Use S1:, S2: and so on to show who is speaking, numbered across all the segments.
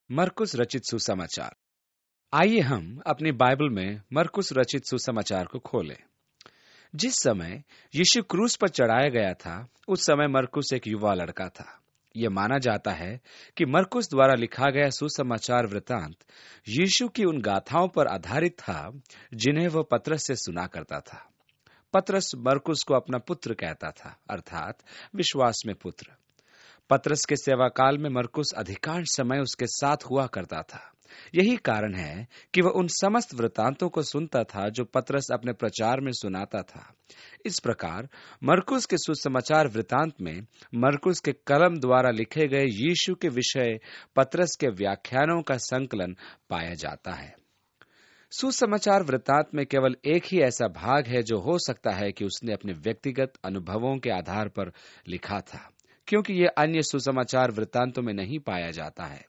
S1: मरकुस रचित सुसमाचार। आइए हम अपनी बाइबल में मरकुस रचित सुसमाचार को खोलें। जिस समय यीशु क्रूस पर चढ़ाया गया था, उस समय मरकुस एक युवा लड़का था। यह माना जाता है कि मरकुस द्वारा लिखा गया सुसमाचार वृतांत यीशु की उन गाथाओं पर आधारित था जिन्हें वह पतरस से सुना करता था। पतरस मरकुस को अपना पुत्र कहता था, अर्थात विश्वास में पुत्र। पतरस के सेवा काल में मरकुस अधिकांश समय उसके साथ हुआ करता था। यही कारण है कि वह उन समस्त वृतांतों को सुनता था जो पतरस अपने प्रचार में सुनाता था। इस प्रकार मरकुस के सुसमाचार वृतांत में मरकुस के कलम द्वारा लिखे गए यीशु के विषय पतरस के व्याख्यानों का संकलन पाया जाता है। सुसमाचार वृतांत में केवल एक ही ऐसा भाग है जो हो सकता है कि उसने अपने व्यक्तिगत अनुभवों के आधार पर लिखा था, क्योंकि यह अन्य सुसमाचार वृत्तांतों में नहीं पाया जाता है।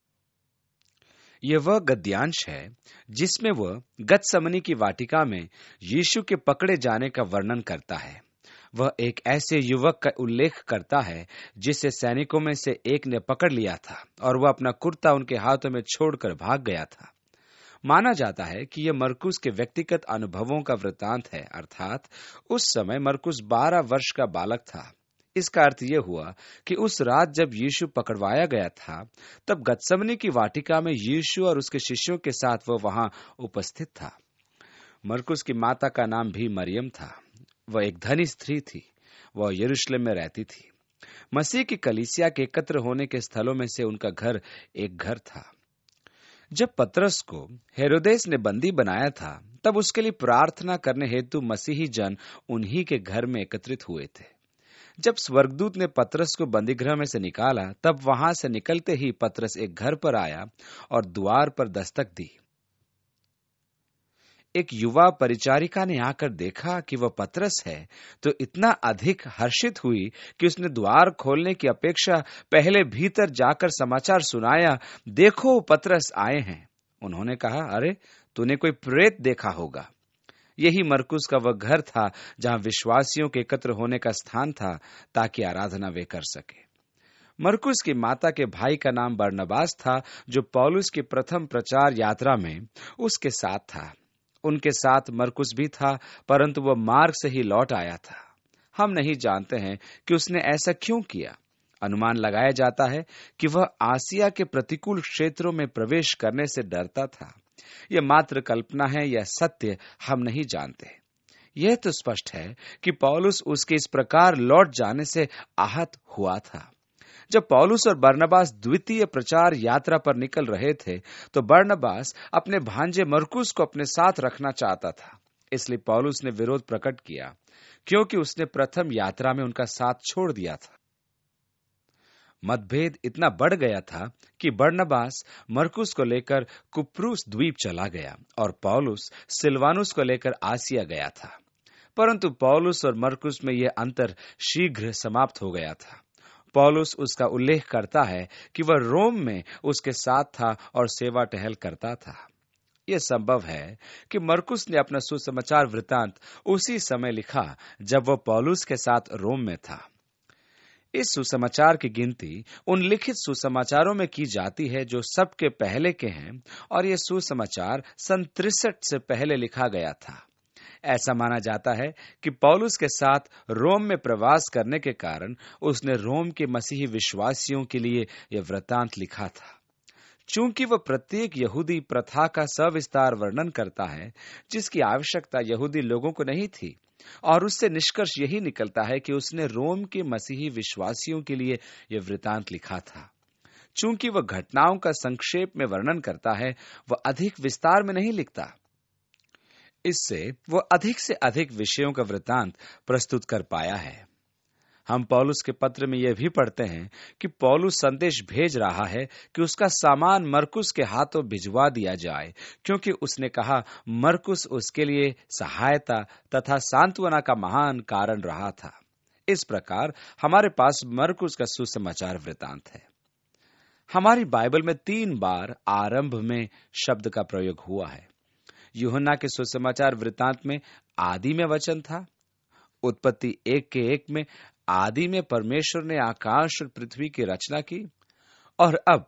S1: यह वह गद्यांश है जिसमें वह गतसमनी की वाटिका में यीशु के पकड़े जाने का वर्णन करता है। वह एक ऐसे युवक का उल्लेख करता है जिसे सैनिकों में से एक ने पकड़ लिया था और वह अपना कुर्ता उनके हाथों में छोड़कर भाग गया था। माना जाता है कि यह मरकुस के व्यक्तिगत अनुभवों का वृत्तांत है, अर्थात उस समय मरकुस 12 वर्ष का बालक था। इसका अर्थ यह हुआ कि उस रात जब यीशु पकड़वाया गया था, तब गतसमनी की वाटिका में यीशु और उसके शिष्यों के साथ वह वहां उपस्थित था। मरकुस की माता का नाम भी मरियम था। वह एक धनी स्त्री थी। वह यरूशलेम में रहती थी। मसीह की कलीसिया के एकत्र होने के स्थलों में से उनका घर एक घर था। जब पतरस को हेरोदेस ने बंदी बनाया था, तब उसके लिए प्रार्थना करने हेतु मसीही जन उन्हीं के घर में एकत्रित हुए थे। जब स्वर्गदूत ने पतरस को बंदीगृह में से निकाला, तब वहां से निकलते ही पतरस एक घर पर आया और द्वार पर दस्तक दी। एक युवा परिचारिका ने आकर देखा कि वह पतरस है, तो इतना अधिक हर्षित हुई कि उसने द्वार खोलने की अपेक्षा पहले भीतर जाकर समाचार सुनाया, देखो पतरस आए हैं। उन्होंने कहा, अरे तूने कोई प्रेत देखा होगा। यही मरकुस का वह घर था जहां विश्वासियों के एकत्र होने का स्थान था, ताकि आराधना वे कर सके। मरकुस की माता के भाई का नाम बरनबास था, जो पौलुस की प्रथम प्रचार यात्रा में उसके साथ था। उनके साथ मरकुस भी था, परंतु वह मार्ग से ही लौट आया था। हम नहीं जानते हैं कि उसने ऐसा क्यों किया। अनुमान लगाया जाता है कि वह आसिया के प्रतिकूल क्षेत्रों में प्रवेश करने से डरता था। यह मात्र कल्पना है या सत्य, हम नहीं जानते। यह तो स्पष्ट है कि पौलुस उसके इस प्रकार लौट जाने से आहत हुआ था। जब पौलुस और बरनबास द्वितीय प्रचार यात्रा पर निकल रहे थे, तो बरनबास अपने भांजे मरकुस को अपने साथ रखना चाहता था। इसलिए पौलुस ने विरोध प्रकट किया, क्योंकि उसने प्रथम यात्रा में उनका साथ छोड़ दिया था। मतभेद इतना बढ़ गया था कि बरनबास मरकुस को लेकर कुप्रुस द्वीप चला गया और पौलुस सिलवानुस को लेकर आसिया गया था। परंतु पौलुस और मरकुस में यह अंतर शीघ्र समाप्त हो गया था। पौलुस उसका उल्लेख करता है कि वह रोम में उसके साथ था और सेवा टहल करता था। यह संभव है कि मरकुस ने अपना सुसमाचार वृतांत उसी समय लिखा जब वह पौलुस के साथ रोम में था। इस सुसमाचार की गिनती उन लिखित सुसमाचारों में की जाती है जो सबके पहले के हैं, और यह सुसमाचार सन 63 से पहले लिखा गया था। ऐसा माना जाता है कि पौलुस के साथ रोम में प्रवास करने के कारण उसने रोम के मसीही विश्वासियों के लिए यह वृतांत लिखा था। चूंकि वह प्रत्येक यहूदी प्रथा का सविस्तार वर्णन करता है, जिसकी आवश्यकता यहूदी लोगों को नहीं थी, और उससे निष्कर्ष यही निकलता है कि उसने रोम के मसीही विश्वासियों के लिए यह वृतांत लिखा था। चूंकि वह घटनाओं का संक्षेप में वर्णन करता है, वह अधिक विस्तार में नहीं लिखता। इससे वह अधिक से अधिक विषयों का वृतांत प्रस्तुत कर पाया है। हम पौलुस के पत्र में यह भी पढ़ते हैं कि पौलुस संदेश भेज रहा है कि उसका सामान मरकुस के हाथों भिजवा दिया जाए, क्योंकि उसने कहा मरकुस उसके लिए सहायता तथा सांत्वना का महान कारण रहा था। इस प्रकार हमारे पास मरकुस का सुसमाचार वृतांत है। हमारी बाइबल में 3 बार आरंभ में शब्द का प्रयोग हुआ है। यूहन्ना के सुसमाचार वृतांत में आदि में वचन था। उत्पत्ति 1:1 में आदि में परमेश्वर ने आकाश और पृथ्वी की रचना की। और अब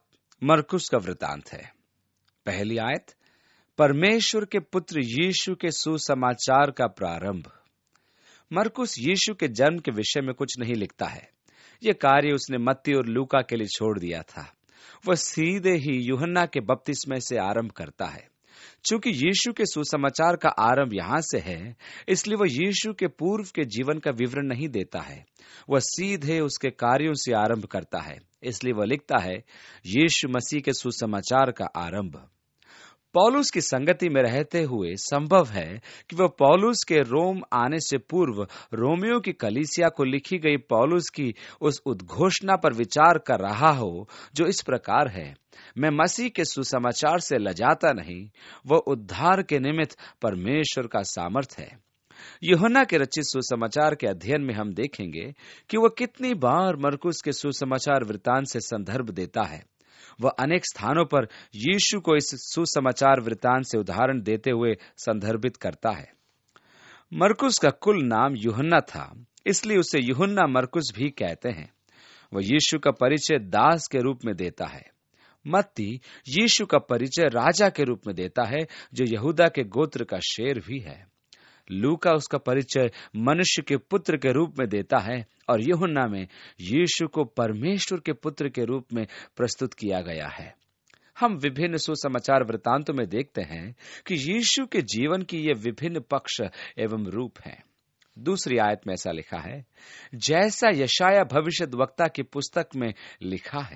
S1: मरकुस का वृतांत है। पहली आयत, परमेश्वर के पुत्र यीशु के सुसमाचार का प्रारंभ। मरकुस यीशु के जन्म के विषय में कुछ नहीं लिखता है। यह कार्य उसने मत्ती और लूका के लिए छोड़ दिया था। वह सीधे ही यूहन्ना के बपतिस्मे से आरंभ करता है। चूंकि यीशु के सुसमाचार का आरंभ यहां से है, इसलिए वह यीशु के पूर्व के जीवन का विवरण नहीं देता है। वह सीधे उसके कार्यों से आरंभ करता है। इसलिए वह लिखता है, यीशु मसीह के सुसमाचार का आरंभ। पौलुस की संगति में रहते हुए संभव है कि वह पौलुस के रोम आने से पूर्व रोमियो की कलीसिया को लिखी गई पौलुस की उस उद्घोषणा पर विचार कर रहा हो, जो इस प्रकार है, मैं मसीह के सुसमाचार से लजाता नहीं, वह उद्धार के निमित्त परमेश्वर का सामर्थ है। यूहन्ना के रचित सुसमाचार के अध्ययन में हम देखेंगे कि वह कितनी बार मरकुस के सुसमाचार वृतांत से संदर्भ देता है। वह अनेक स्थानों पर यीशु को इस सुसमाचार वृतांत से उदाहरण देते हुए संदर्भित करता है। मरकुस का कुल नाम यूहन्ना था, इसलिए उसे यूहन्ना मरकुस भी कहते हैं। वह यीशु का परिचय दास के रूप में देता है। मत्ती यीशु का परिचय राजा के रूप में देता है, जो यहूदा के गोत्र का शेर भी है। लूका उसका परिचय मनुष्य के पुत्र के रूप में देता है और यूहन्ना में यीशु को परमेश्वर के पुत्र के रूप में प्रस्तुत किया गया है। हम विभिन्न सुसमाचार वृतांतों में देखते हैं कि यीशु के जीवन की ये विभिन्न पक्ष एवं रूप हैं। दूसरी आयत में ऐसा लिखा है, जैसा यशाया भविष्यद्वक्ता की पुस्तक में लिखा है।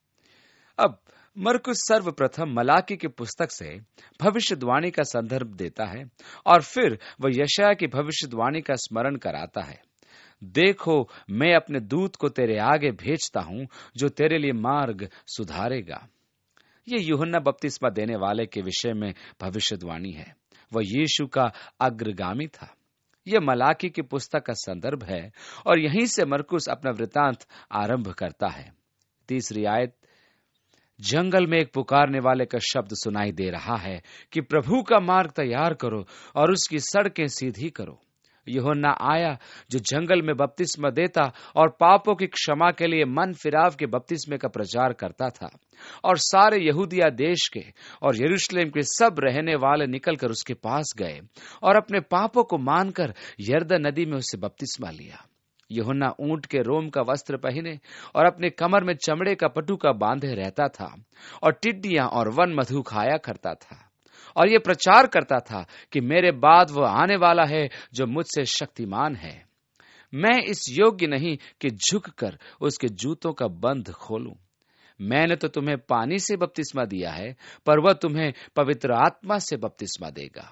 S1: अब मरकुस सर्वप्रथम मलाकी की पुस्तक से भविष्यवाणी का संदर्भ देता है और फिर वह यशाया की भविष्यवाणी का स्मरण कराता है। देखो, मैं अपने दूत को तेरे आगे भेजता हूं, जो तेरे लिए मार्ग सुधारेगा। यह यूहन्ना बपतिस्मा देने वाले के विषय में भविष्यवाणी है। वह यीशु का अग्रगामी था। यह मलाकी की पुस्तक का संदर्भ है और यहीं से मरकुस अपना वृतांत आरंभ करता है। तीसरी आयत, जंगल में एक पुकारने वाले का शब्द सुनाई दे रहा है कि प्रभु का मार्ग तैयार करो और उसकी सड़कें सीधी करो। यूहन्ना आया जो जंगल में बपतिस्मा देता और पापों की क्षमा के लिए मन फिराव के बपतिस्मे का प्रचार करता था, और सारे यहूदिया देश के और यरूशलेम के सब रहने वाले निकलकर उसके पास गए और अपने पापों को मानकर यरदन नदी में उससे बपतिस्मा लिया। यूहन्ना ऊंट के रोम का वस्त्र पहने और अपने कमर में चमड़े का पटुका बांधे रहता था और टिड्डियां और वन मधु खाया करता था, और ये प्रचार करता था कि मेरे बाद वह आने वाला है जो मुझसे शक्तिमान है। मैं इस योग्य नहीं कि झुककर उसके जूतों का बंध खोलूं। मैंने तो तुम्हें पानी से बपतिस्मा दिया है, पर वह तुम्हें पवित्र आत्मा से बपतिस्मा देगा।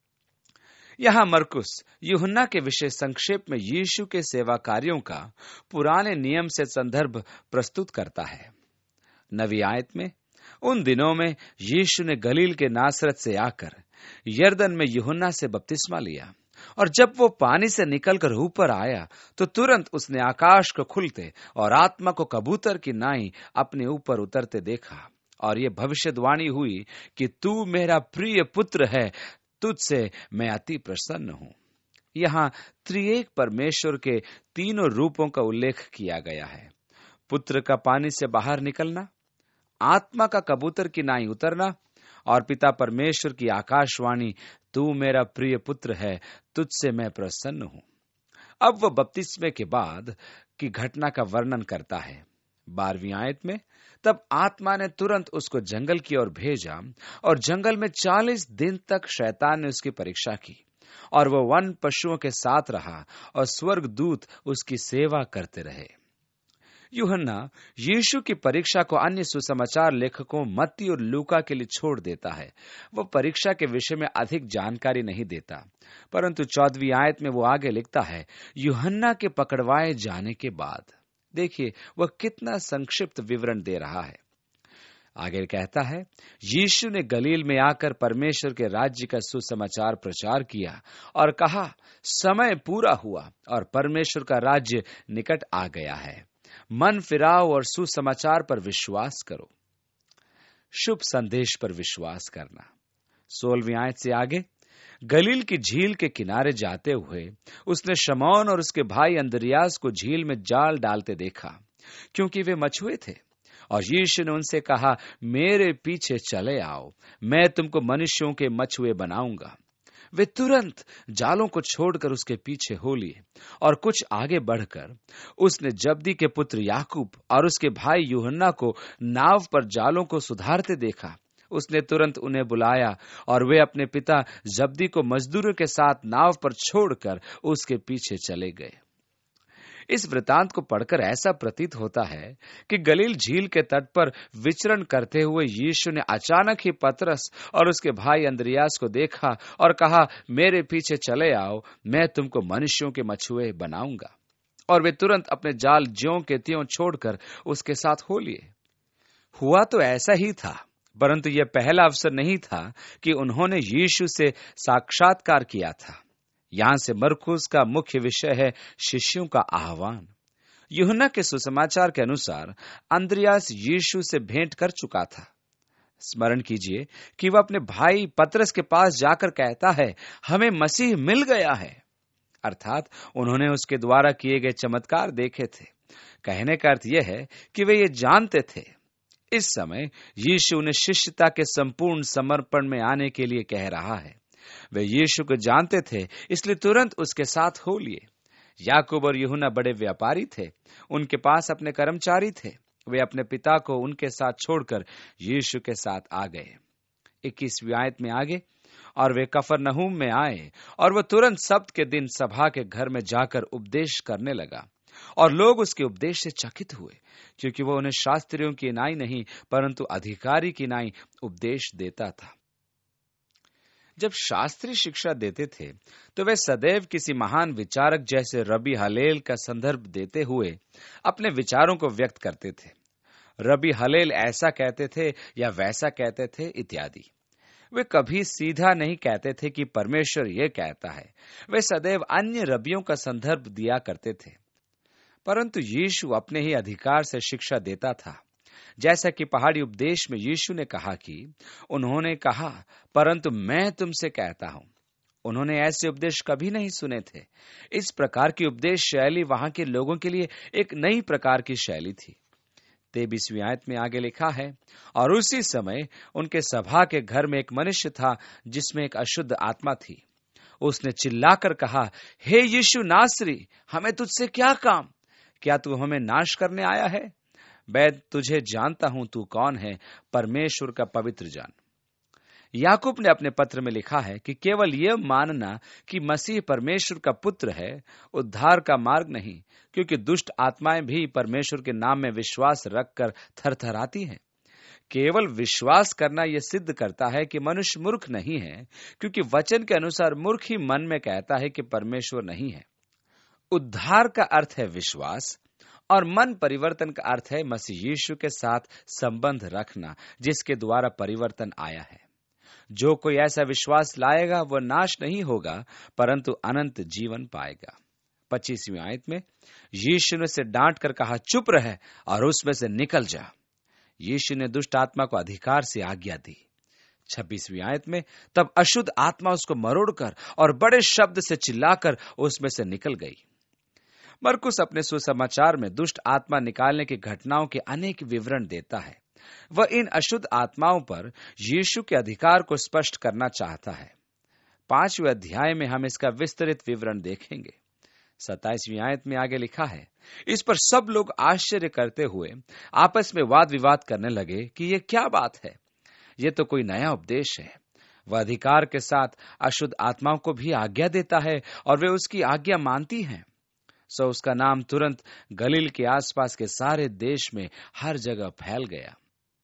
S1: यहां मरकुस यूहन्ना के विषय संक्षेप में यीशु के सेवा कार्यों का पुराने नियम से संदर्भ प्रस्तुत करता है। नवी आयत में, उन दिनों में यीशु ने गलील के नासरत से आकर यरदन में यूहन्ना से बपतिस्मा लिया, और जब वो पानी से निकलकर ऊपर आया तो तुरंत उसने आकाश को खुलते और आत्मा को कबूतर की नाई अपने ऊपर उतरते देखा, और ये भविष्यवाणी हुई कि तू मेरा प्रिय पुत्र है, तुझसे मैं अति प्रसन्न हूं। यहां त्रिएक परमेश्वर के तीनों रूपों का उल्लेख किया गया है। पुत्र का पानी से बाहर निकलना, आत्मा का कबूतर की नाई उतरना, और पिता परमेश्वर की आकाशवाणी, तू मेरा प्रिय पुत्र है, तुझसे मैं प्रसन्न हूं। अब वह बपतिस्मे के बाद की घटना का वर्णन करता है। 12वीं आयत में, तब आत्मा ने तुरंत उसको जंगल की ओर भेजा, और जंगल में 40 दिन तक शैतान ने उसकी परीक्षा की, और वह वन पशुओं के साथ रहा, और स्वर्गदूत उसकी सेवा करते रहे। यूहन्ना यीशु की परीक्षा को अन्य सुसमाचार लेखकों मत्ती और लूका के लिए छोड़ देता है। वह परीक्षा के विषय में अधिक जानकारी नहीं देता, परंतु 14वीं आयत में वो आगे लिखता है, यूहन्ना के पकड़वाए जाने के बाद। देखिए वह कितना संक्षिप्त विवरण दे रहा है। आगे कहता है, यीशु ने गलील में आकर परमेश्वर के राज्य का सुसमाचार प्रचार किया और कहा, समय पूरा हुआ और परमेश्वर का राज्य निकट आ गया है। मन फिराओ और सुसमाचार पर विश्वास करो। शुभ संदेश पर विश्वास करना। 16वीं आयत से आगे, गलील की झील के किनारे जाते हुए उसने शमौन और उसके भाई अंद्रियास को झील में जाल डालते देखा, क्योंकि वे मछुए थे, और यीशु ने उनसे कहा, मेरे पीछे चले आओ, मैं तुमको मनुष्यों के मछुए बनाऊंगा। वे तुरंत जालों को छोड़कर उसके पीछे हो लिए, और कुछ आगे बढ़कर उसने जब्दी के पुत्र याकूब और उसके भाई यूहन्ना को नाव पर जालों को सुधारते देखा। उसने तुरंत उन्हें बुलाया, और वे अपने पिता जब्दी को मजदूरों के साथ नाव पर छोड़कर उसके पीछे चले गए। इस वृतांत को पढ़कर ऐसा प्रतीत होता है कि गलील झील के तट पर विचरण करते हुए यीशु ने अचानक ही पतरस और उसके भाई अंद्रियास को देखा और कहा, मेरे पीछे चले आओ, मैं तुमको मनुष्यों के मछुए बनाऊंगा। और वे तुरंत अपने जाल ज्यों के त्यों छोड़कर उसके साथ हो लिए। हुआ तो ऐसा ही था, परंतु यह पहला अवसर नहीं था कि उन्होंने यीशु से साक्षात्कार किया था। यहां से मरकुस का मुख्य विषय है शिष्यों का आह्वान। यूहन्ना के सुसमाचार के अनुसार अंद्रियास यीशु से भेंट कर चुका था। स्मरण कीजिए कि वह अपने भाई पतरस के पास जाकर कहता है, हमें मसीह मिल गया है। अर्थात उन्होंने उसके द्वारा किए गए चमत्कार देखे थे। कहने का अर्थ यह है कि वे ये जानते थे। इस समय यीशु उन्हें शिष्यता के संपूर्ण समर्पण में आने के लिए कह रहा है। वे यीशु को जानते थे, इसलिए तुरंत उसके साथ हो लिए। याकूब और यूहन्ना बड़े व्यापारी थे, उनके पास अपने कर्मचारी थे। वे अपने पिता को उनके साथ छोड़कर यीशु के साथ आ गए। 21वीं आयत में आगे, और वे कफरनहूम में आए, और वह तुरंत सब्त के दिन सभा के घर में जाकर उपदेश करने लगा। और लोग उसके उपदेश से चकित हुए, क्योंकि वह उन्हें शास्त्रियों की नाई नहीं परंतु अधिकारी की नाई उपदेश देता था। जब शास्त्री शिक्षा देते थे तो वे सदैव किसी महान विचारक जैसे रबी हलेल का संदर्भ देते हुए अपने विचारों को व्यक्त करते थे। रबी हलेल ऐसा कहते थे या वैसा कहते थे इत्यादि। वे कभी सीधा नहीं कहते थे कि परमेश्वर यह कहता है। वे सदैव अन्य रबियों का संदर्भ दिया करते थे। परंतु यीशु अपने ही अधिकार से शिक्षा देता था। जैसा कि पहाड़ी उपदेश में यीशु ने कहा कि उन्होंने कहा, परंतु मैं तुमसे कहता हूं। उन्होंने ऐसे उपदेश कभी नहीं सुने थे। इस प्रकार की उपदेश शैली वहां के लोगों के लिए एक नई प्रकार की शैली थी। 23वीं आयत में आगे लिखा है, और उसी समय उनके सभा के घर में एक मनुष्य था जिसमें एक अशुद्ध आत्मा थी। उसने चिल्लाकर कहा, हे यीशु नासरी, हमें तुझसे क्या काम? क्या तू हमें नाश करने आया है? मैं तुझे जानता हूं, तू कौन है, परमेश्वर का पवित्र जन। याकूब ने अपने पत्र में लिखा है कि केवल यह मानना कि मसीह परमेश्वर का पुत्र है उद्धार का मार्ग नहीं, क्योंकि दुष्ट आत्माएं भी परमेश्वर के नाम में विश्वास रखकर थरथराती हैं। केवल विश्वास करना यह सिद्ध करता है कि मनुष्य मूर्ख नहीं है, क्योंकि वचन के अनुसार मूर्ख ही मन में कहता है कि परमेश्वर नहीं है। उद्धार का अर्थ है विश्वास, और मन परिवर्तन का अर्थ है मसीह यीशु के साथ संबंध रखना, जिसके द्वारा परिवर्तन आया है। जो कोई ऐसा विश्वास लाएगा वह नाश नहीं होगा परंतु अनंत जीवन पाएगा। 25वीं आयत में यीशु ने उसे डांट कर कहा, चुप रह और उसमें से निकल जा। यीशु ने दुष्ट आत्मा को अधिकार से आज्ञा दी। 26वीं आयत में तब अशुद्ध आत्मा उसको मरोड़कर और बड़े शब्द से चिल्लाकर उसमें से निकल गई। मरकुस अपने सुसमाचार में दुष्ट आत्मा निकालने की घटनाओं के अनेक विवरण देता है। वह इन अशुद्ध आत्माओं पर यीशु के अधिकार को स्पष्ट करना चाहता है। 5वें अध्याय में हम इसका विस्तृत विवरण देखेंगे। 27वीं आयत में आगे लिखा है, इस पर सब लोग आश्चर्य करते हुए आपस में वाद विवाद करने लगे कि यह क्या बात है, यह तो कोई नया उपदेश है। वह अधिकार के साथ अशुद्ध आत्माओं को भी आज्ञा देता है और वे उसकी आज्ञा मानती हैं। सो उसका नाम तुरंत गलील के आसपास के सारे देश में हर जगह फैल गया।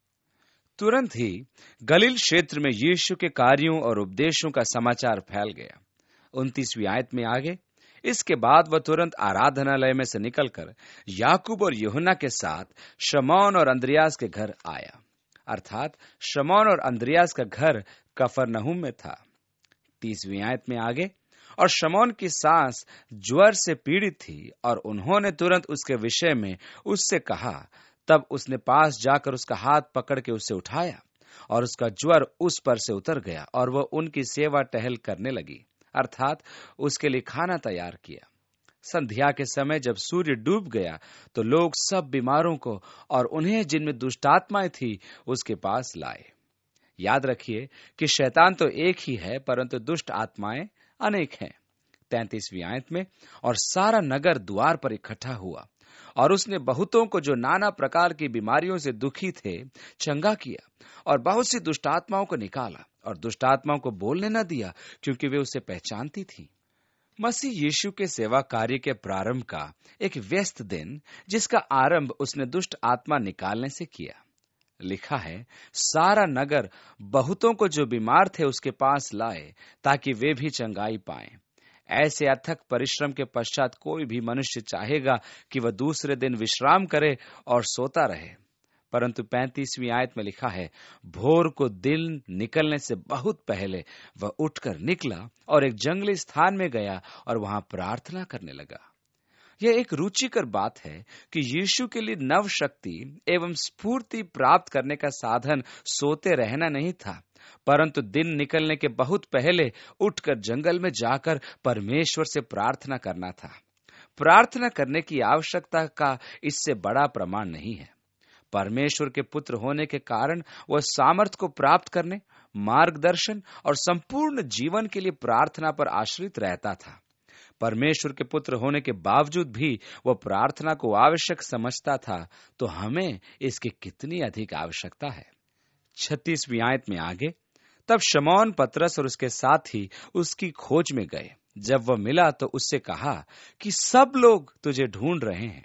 S1: तुरंत ही गलील क्षेत्र में यीशु के कार्यों और उपदेशों का समाचार फैल गया। 29वीं आयत में आगे, इसके बाद वह तुरंत आराधनालय में से निकलकर याकूब और यूहन्ना के साथ शमौन और अंद्रियास के घर आया। अर्थात शमौन और अंद्रियास का घर कफरनहूम में था। 30वीं आयत में आगे, और शमौन की सास ज्वर से पीड़ित थी और उन्होंने तुरंत उसके विषय में उससे कहा। तब उसने पास जाकर उसका हाथ पकड़ के उसे उठाया और उसका ज्वर उस पर से उतर गया और वह उनकी सेवा टहल करने लगी, अर्थात उसके लिए खाना तैयार किया। संध्या के समय जब सूर्य डूब गया तो लोग सब बीमारों को और उन्हें जिनमें दुष्टात्माएं थी उसके पास लाए। याद रखिए कि शैतान तो एक ही है, परंतु दुष्ट आत्माएं अनेक हैं। 33वीं आयत में, और सारा नगर द्वार पर इकट्ठा हुआ और उसने बहुतों को जो नाना प्रकार की बीमारियों से दुखी थे चंगा किया और बहुत सी दुष्टात्माओं को निकाला और दुष्टात्माओं को बोलने न दिया, क्योंकि वे उसे पहचानती थी। मसीह यीशु के सेवा कार्य के प्रारंभ का एक व्यस्त दिन, जिसका आरंभ उसने दुष्ट आत्मा निकालने से किया। लिखा है, सारा नगर बहुतों को जो बीमार थे उसके पास लाए ताकि वे भी चंगाई पाएं। ऐसे अथक परिश्रम के पश्चात कोई भी मनुष्य चाहेगा कि वह दूसरे दिन विश्राम करे और सोता रहे, परंतु 35वीं आयत में लिखा है, भोर को दिन निकलने से बहुत पहले वह उठकर निकला और एक जंगली स्थान में गया और वहां प्रार्थना करने लगा। यह एक रुचिकर बात है कि यीशु के लिए नव शक्ति एवं स्फूर्ति प्राप्त करने का साधन सोते रहना नहीं था, परंतु दिन निकलने के बहुत पहले उठकर जंगल में जाकर परमेश्वर से प्रार्थना करना था। प्रार्थना करने की आवश्यकता का इससे बड़ा प्रमाण नहीं है। परमेश्वर के पुत्र होने के कारण वह सामर्थ को प्राप्त करने, मार्गदर्शन और संपूर्ण जीवन के लिए प्रार्थना पर आश्रित रहता था। परमेश्वर के पुत्र होने के बावजूद भी वह प्रार्थना को आवश्यक समझता था, तो हमें इसकी कितनी अधिक आवश्यकता है। 36वीं आयत में आगे, तब शमौन पतरस और उसके साथी उसकी खोज में गए। जब वह मिला तो उससे कहा कि सब लोग तुझे ढूंढ रहे हैं।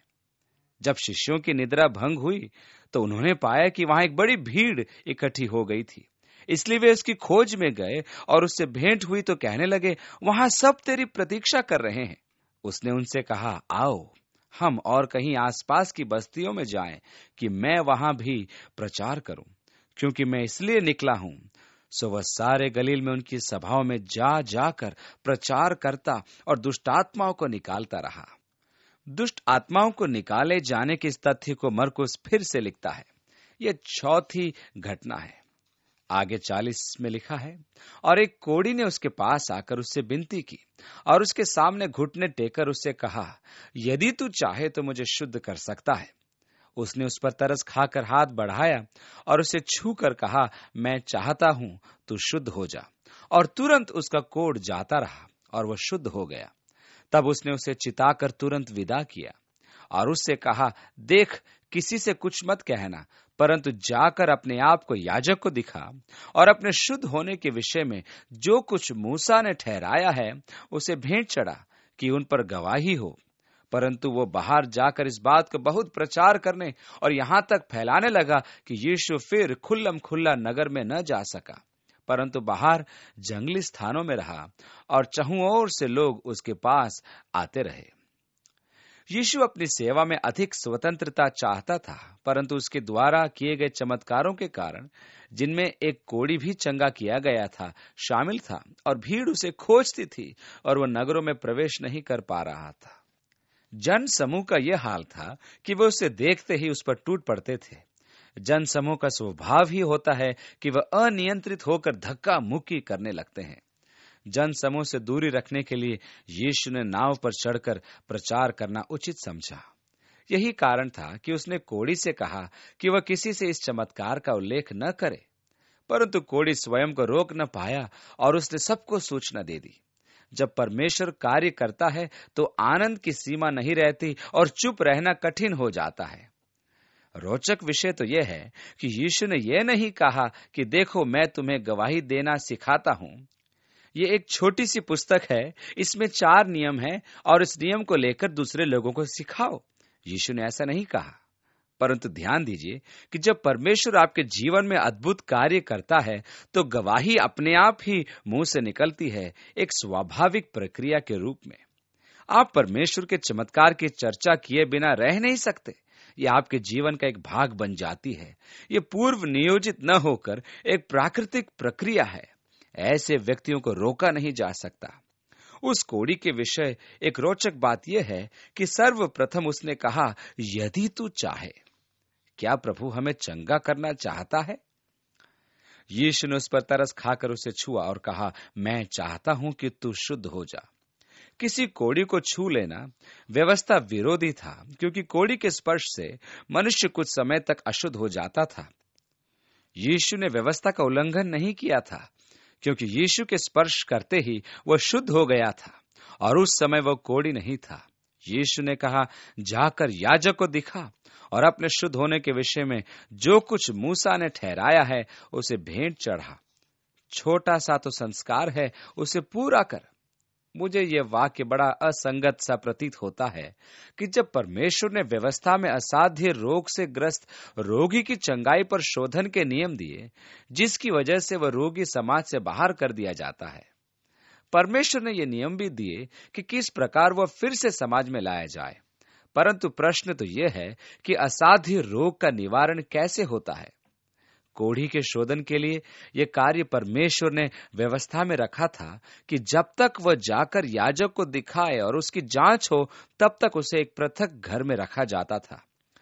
S1: जब शिष्यों की निद्रा भंग हुई तो उन्होंने पाया कि वहां एक बड़ी भीड़ इकट्ठी हो गई थी, इसलिए वे उसकी खोज में गए और उससे भेंट हुई तो कहने लगे, वहां सब तेरी प्रतीक्षा कर रहे हैं। उसने उनसे कहा, आओ हम और कहीं आसपास की बस्तियों में जाएं कि मैं वहां भी प्रचार करूं, क्योंकि मैं इसलिए निकला हूं। सो वह सारे गलील में उनकी सभाओं में जा जाकर प्रचार करता और दुष्टात्माओं को निकालता रहा। दुष्ट आत्माओं को निकाले जाने के इस तथ्य को मरकुस फिर से लिखता है। यह चौथी घटना है। आगे 40 में लिखा है, और एक कोढ़ी ने उसके पास आकर उससे विनती की और उसके सामने घुटने टेकर उससे कहा, यदि तू चाहे तो मुझे शुद्ध कर सकता है। उसने उस पर तरस खाकर हाथ बढ़ाया और उसे छू कर कहा, मैं चाहता हूं, तू शुद्ध हो जा। और तुरंत उसका कोढ़ जाता रहा और वह शुद्ध हो गया। तब उसने उसे चिताकर तुरंत विदा किया और उससे कहा, देख, किसी से कुछ मत कहना, परंतु जाकर अपने आप को याजक को दिखा और अपने शुद्ध होने के विषय में जो कुछ मूसा ने ठहराया है उसे भेंट चढ़ा कि उन पर गवाही हो। परंतु वो बाहर जाकर इस बात को बहुत प्रचार करने और यहां तक फैलाने लगा कि यीशु फिर खुल्लम खुल्ला नगर में न जा सका, परंतु बाहर जंगली स्थानों में रहा और चहुं ओर से लोग उसके पास आते रहे। यीशु अपनी सेवा में अधिक स्वतंत्रता चाहता था, परंतु उसके द्वारा किए गए चमत्कारों के कारण, जिनमें एक कोढ़ी भी चंगा किया गया था, शामिल था और भीड़ उसे खोजती थी और वह नगरों में प्रवेश नहीं कर पा रहा था। जन समूह का यह हाल था कि वे उसे देखते ही उस पर टूट पड़ते थे। जन समूह का स्वभाव ही होता है कि वह अनियंत्रित होकर धक्का मुक्की करने लगते हैं। जन समूह से दूरी रखने के लिए यीशु ने नाव पर चढ़कर प्रचार करना उचित समझा। यही कारण था कि उसने कोढ़ी से कहा कि वह किसी से इस चमत्कार का उल्लेख न करे, परंतु कोढ़ी स्वयं को रोक न पाया और उसने सबको सूचना दे दी। जब परमेश्वर कार्य करता है तो आनंद की सीमा नहीं रहती और चुप रहना कठिन हो जाता है। रोचक विषय तो यह है कि यीशु ने यह नहीं कहा कि देखो मैं तुम्हें गवाही देना सिखाता हूं। ये एक छोटी सी पुस्तक है, इसमें 4 नियम हैं और इस नियम को लेकर दूसरे लोगों को सिखाओ। यीशु ने ऐसा नहीं कहा, परंतु ध्यान दीजिए कि जब परमेश्वर आपके जीवन में अद्भुत कार्य करता है तो गवाही अपने आप ही मुंह से निकलती है, एक स्वाभाविक प्रक्रिया के रूप में। आप परमेश्वर के चमत्कार की चर्चा किए बिना रह नहीं सकते। यह आपके जीवन का एक भाग बन जाती है। यह पूर्व नियोजित न होकर एक प्राकृतिक प्रक्रिया है। ऐसे व्यक्तियों को रोका नहीं जा सकता। उस कोढ़ी के विषय एक रोचक बात यह है कि सर्वप्रथम उसने कहा, यदि तू चाहे। क्या प्रभु हमें चंगा करना चाहता है? यीशु ने उस पर तरस खाकर उसे छुआ और कहा, मैं चाहता हूं कि तू शुद्ध हो जा। किसी कोढ़ी को छू लेना व्यवस्था विरोधी था, क्योंकि कोढ़ी के स्पर्श से मनुष्य कुछ समय तक अशुद्ध हो जाता था। यीशु ने व्यवस्था का उल्लंघन नहीं किया था, क्योंकि यीशु के स्पर्श करते ही वह शुद्ध हो गया था और उस समय वह कोढ़ी नहीं था। यीशु ने कहा, जाकर याजक को दिखा और अपने शुद्ध होने के विषय में जो कुछ मूसा ने ठहराया है उसे भेंट चढ़ा। छोटा सा तो संस्कार है, उसे पूरा कर। मुझे यह वाक्य बड़ा असंगत सा प्रतीत होता है कि जब परमेश्वर ने व्यवस्था में असाध्य रोग से ग्रस्त रोगी की चंगाई पर शोधन के नियम दिए, जिसकी वजह से वह रोगी समाज से बाहर कर दिया जाता है, परमेश्वर ने यह नियम भी दिए कि किस प्रकार वह फिर से समाज में लाया जाए। परंतु प्रश्न तो यह है कि असाध्य रोग का निवारण कैसे होता है। कोढ़ी के शोधन के लिए यह कार्य परमेश्वर ने व्यवस्था में रखा था कि जब तक वह जाकर याजक को दिखाए और उसकी जांच हो, तब तक उसे एक पृथक घर में रखा जाता था।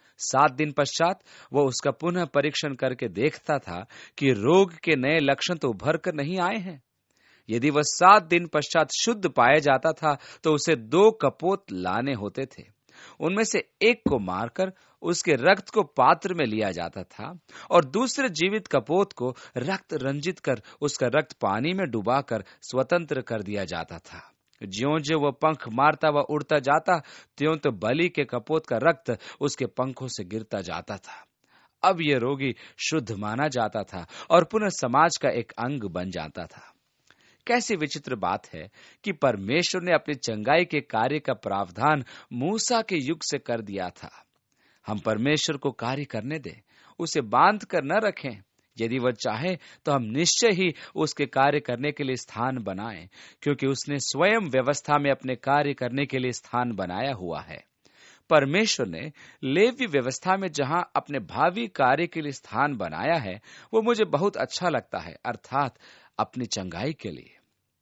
S1: 7 दिन पश्चात वह उसका पुनः परीक्षण करके देखता था कि रोग के नए लक्षण तो उभर कर नहीं आए हैं। यदि वह 7 दिन पश्चात शुद्ध पाया जाता था तो उसे 2 कपोत लाने होते थे। उनमें से एक को मारकर उसके रक्त को पात्र में लिया जाता था और दूसरे जीवित कपोत को रक्त रंजित कर उसका रक्त पानी में डुबाकर स्वतंत्र कर दिया जाता था। ज्यों-ज्यों वह पंख मारता व उड़ता जाता, त्यों तो बलि के कपोत का रक्त उसके पंखों से गिरता जाता था। अब यह रोगी शुद्ध माना जाता था और पुनः समाज का एक अंग बन जाता था। कैसी विचित्र बात है कि परमेश्वर ने अपनी चंगाई के कार्य का प्रावधान मूसा के युग से कर दिया था। हम परमेश्वर को कार्य करने दें, उसे बांध कर न रखें। यदि वह चाहे तो हम निश्चय ही उसके कार्य करने के लिए स्थान बनाएं, क्योंकि उसने स्वयं व्यवस्था में अपने कार्य करने के लिए स्थान बनाया हुआ है। परमेश्वर ने लेवी व्यवस्था में जहां अपने भावी कार्य के लिए स्थान बनाया है, वो मुझे बहुत अच्छा लगता है, अर्थात अपनी चंगाई के लिए।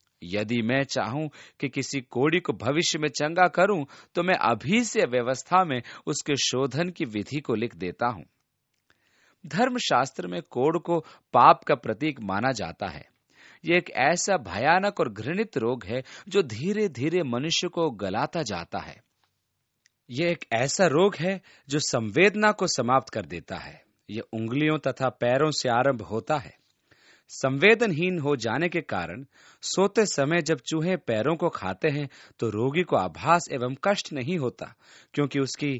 S1: यदि मैं चाहूं कि किसी कोढ़ी को भविष्य में चंगा करूं, तो मैं अभी से व्यवस्था में उसके शोधन की विधि को लिख देता हूं। धर्मशास्त्र में कोढ़ को पाप का प्रतीक माना जाता है। यह एक ऐसा भयानक और घृणित रोग है जो धीरे धीरे मनुष्य को गलाता जाता है। यह एक ऐसा रोग है जो संवेदना को समाप्त कर देता है। यह उंगलियों तथा पैरों से आरंभ होता है। संवेदनहीन हो जाने के कारण सोते समय जब चूहे पैरों को खाते हैं तो रोगी को आभास एवं कष्ट नहीं होता, क्योंकि उसकी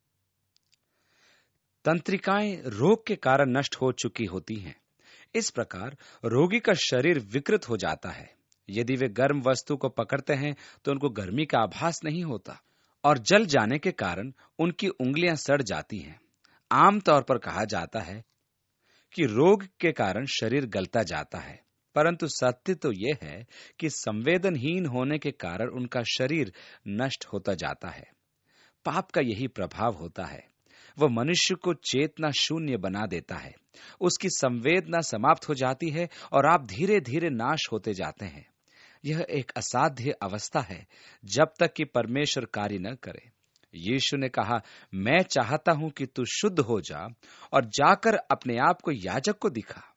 S1: तंत्रिकाएं रोग के कारण नष्ट हो चुकी होती हैं। इस प्रकार रोगी का शरीर विकृत हो जाता है। यदि वे गर्म वस्तु को पकड़ते हैं तो उनको गर्मी का आभास नहीं होता और जल जाने के कारण उनकी उंगलियां सड़ जाती हैं। आमतौर पर कहा जाता है कि रोग के कारण शरीर गलता जाता है, परंतु सत्य तो यह है कि संवेदनहीन होने के कारण उनका शरीर नष्ट होता जाता है। पाप का यही प्रभाव होता है, वह मनुष्य को चेतना शून्य बना देता है। उसकी संवेदना समाप्त हो जाती है और आप धीरे धीरे नाश होते जाते हैं। यह एक असाध्य अवस्था है जब तक कि परमेश्वर कार्य न करे। यीशु ने कहा, मैं चाहता हूं कि तू शुद्ध हो जा और जाकर अपने आप को याजक को दिखा।